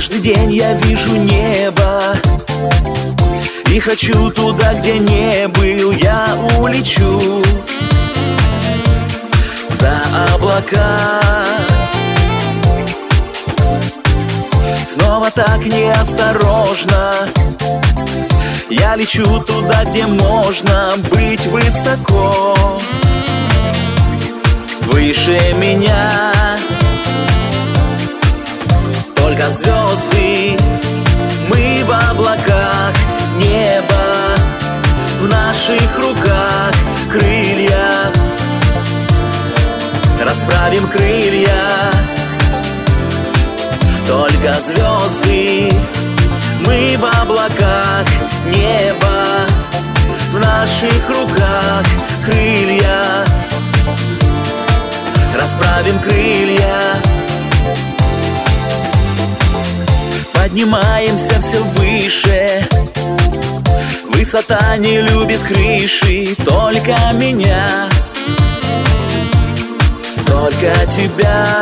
Каждый день я вижу небо и хочу туда, где не был. Я улечу за облака. Снова так неосторожно я лечу туда, где можно быть высоко, выше меня. Только звезды, мы в облаках, небо в наших руках, крылья, расправим крылья. Только звезды, мы в облаках, небо в наших руках, крылья, расправим крылья. Поднимаемся все выше, высота не любит крыши, только меня, только тебя.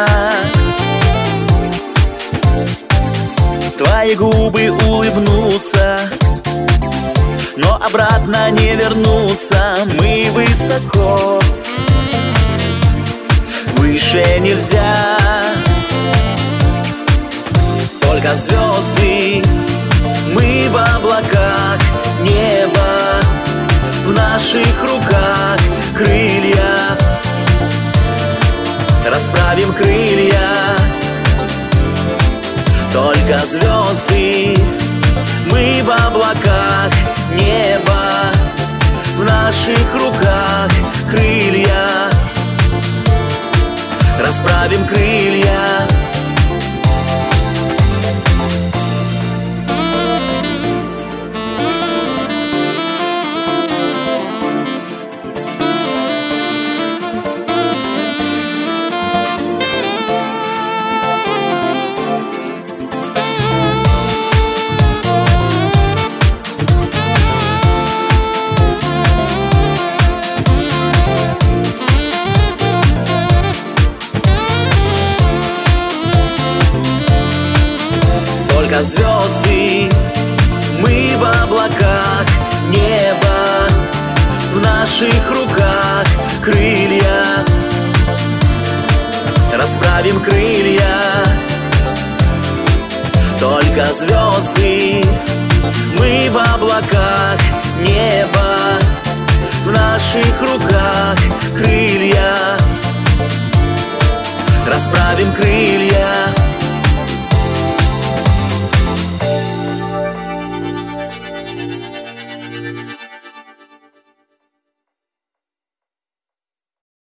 Твои губы улыбнутся, но обратно не вернуться. Мы высоко, выше нельзя. Только звезды, мы в облаках, небо в наших руках, крылья, расправим крылья. Только звезды, мы в облаках, небо в наших руках, крылья, расправим крылья. Только звезды, мы в облаках, небо в наших руках, крылья, расправим крылья. Только звезды, мы в облаках, небо в наших руках, крылья, расправим крылья.